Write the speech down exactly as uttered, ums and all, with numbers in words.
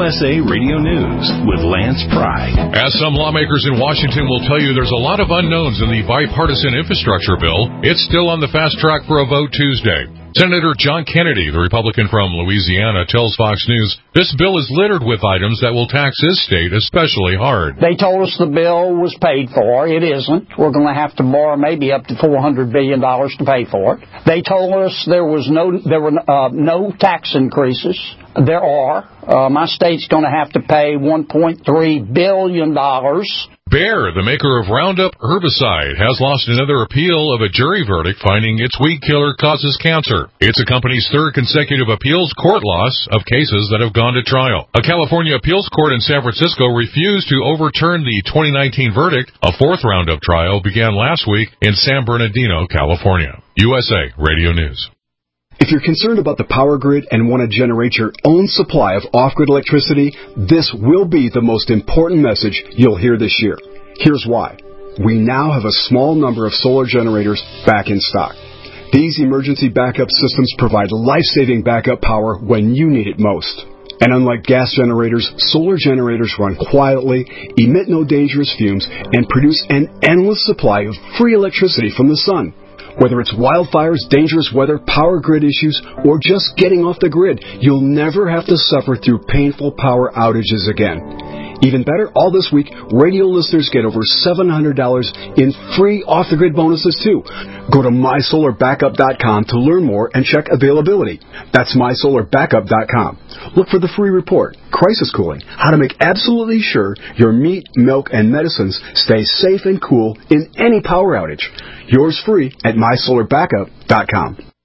S A Radio News with Lance Pry. As some lawmakers in Washington will tell you, there's a lot of unknowns in the bipartisan infrastructure bill. It's still on the fast track for a vote Tuesday. Senator John Kennedy, the Republican from Louisiana, tells Fox News this bill is littered with items that will tax his state especially hard. They told us the bill was paid for. It isn't. We're going to have to borrow maybe up to four hundred billion dollars to pay for it. They told us there was no there were uh, no tax increases. There are. Uh, my state's going to have to pay one point three billion dollars. Bayer, the maker of Roundup herbicide, has lost another appeal of a jury verdict finding its weed killer causes cancer. It's a company's third consecutive appeals court loss of cases that have gone to trial. A California appeals court in San Francisco refused to overturn the twenty nineteen verdict. A fourth Roundup trial began last week in San Bernardino, California. U S A Radio News. If you're concerned about the power grid and want to generate your own supply of off-grid electricity, this will be the most important message you'll hear this year. Here's why. We now have a small number of solar generators back in stock. These emergency backup systems provide life-saving backup power when you need it most. And unlike gas generators, solar generators run quietly, emit no dangerous fumes, and produce an endless supply of free electricity from the sun. Whether it's wildfires, dangerous weather, power grid issues, or just getting off the grid, you'll never have to suffer through painful power outages again. Even better, all this week, radio listeners get over seven hundred dollars in free off-the-grid bonuses, too. Go to my solar backup dot com to learn more and check availability. That's my solar backup dot com. Look for the free report, Crisis Cooling, how to make absolutely sure your meat, milk, and medicines stay safe and cool in any power outage. Yours free at my solar backup dot com.